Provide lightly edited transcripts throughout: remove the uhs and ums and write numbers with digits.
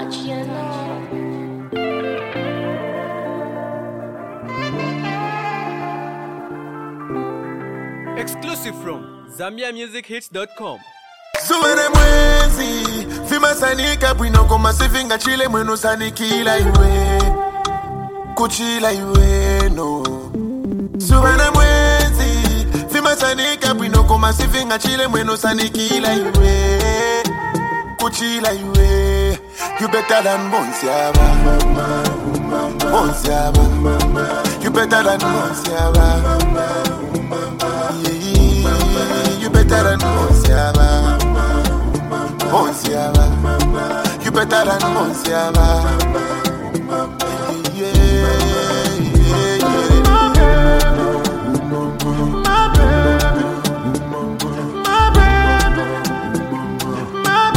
touch, you know. Exclusive from ZambiaMusicHits.com. Suwene mwezi Fima sanika bwino koma sifinga chile mwenu sanikila iwe Kuchila iwe no Suwene mwezi Fima sanika bwino koma sifinga chile mwenu sanikila iwe Kuchila iwe You better than Monsiaba Monsiaba You better than Monsiaba You better than Monsiaba Monsiaba, you better than Monsiaba. Yeah, yeah, yeah. My baby, my baby, my baby, my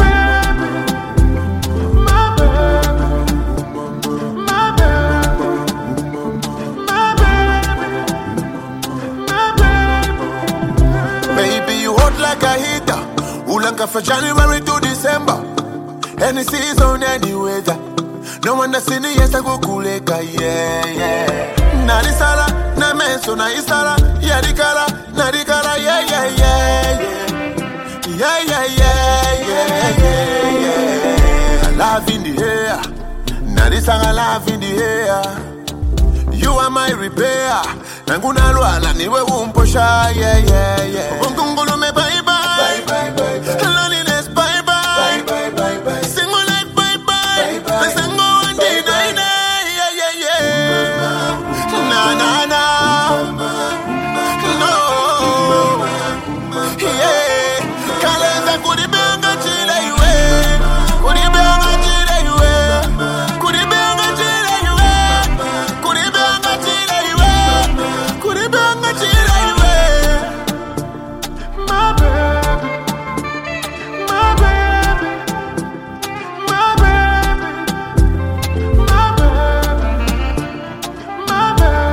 baby. Baby, you hot like a heater. Ulanka for January to December. Any season, any weather. No one that's in the yes, I go kuleka, yeah, yeah. Na di sala, na menso, na isala. Yeah, di kala, na di kala, yeah, yeah, yeah, yeah. Yeah, yeah, yeah, yeah, yeah, yeah. Love in the air. Na di sanga love in the air. You are my repair. Nanguna luala niwe umposha, yeah, yeah, yeah. Ungungulu me bye bye. Bye bye bye bye. Loneliness bye bye. Bye bye bye bye. Single life bye bye. Bye bye. Let's go one day night night. Yeah yeah yeah. Na na na. No. Yeah. Kaleza kudibenga chile iwe. Kudibenga chile iwe. Kudibenga chile iwe. Kudibenga chile iwe. Kudibenga chile iwe. My baby. My baby, my baby, my baby, my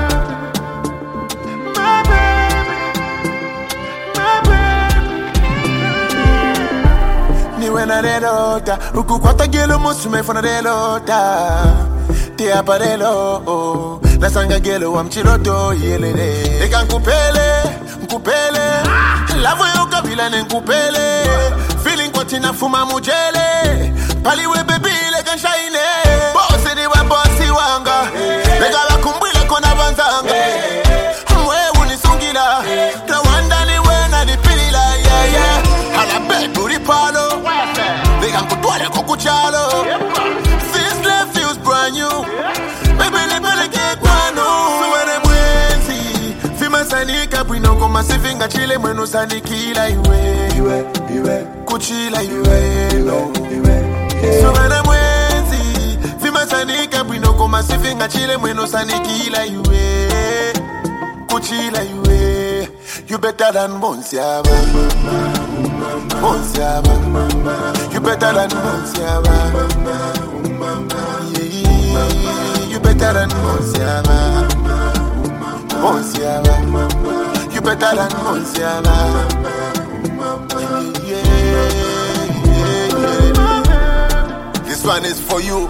baby, my baby. Ni wena relota, ukukwata gelo musume fona relota. Te aparelo, la sanga gelo wa mchiloto yelele. Eka nkupele, lavo yoka vila nkupele. Feeling kwati na fuma mujele. Paliwe bebile kanshaine. Bosi ni wa bosi wanga. Megala kumbwile kona banzanga. Mwe unisungila. Tawanda ni wena ni pilila. Yeah yeah. Hala betu ripalo. Vega nkutwale kukuchalo. This life feels brand new. Baby nipele kikwano. Suwene mwenzi. Fima sanika bwino koma sifinga chile mwenu sanikila iwe. Kuchila iwe no. Suwene mwenzi. Fima sanika bwino koma sifinga chile mwenu sanikila iwe. Kuchila iwe. You better than Monsiaba. Monsiaba. You better than Monsiaba. Yeah, you better than Monsiaba. Monsiaba. You better than Monsiaba. Yeah, yeah, yeah. This one is for you.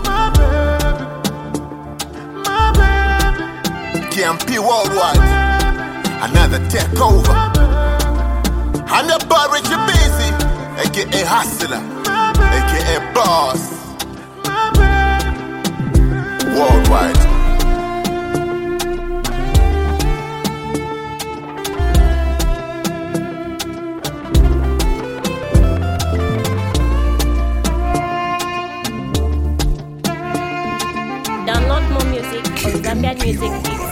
KMP Worldwide. Another takeover. And the bar Richie Busy, aka Hustler, aka Boss. Worldwide. Download more music on ZambiaMusicHits.com.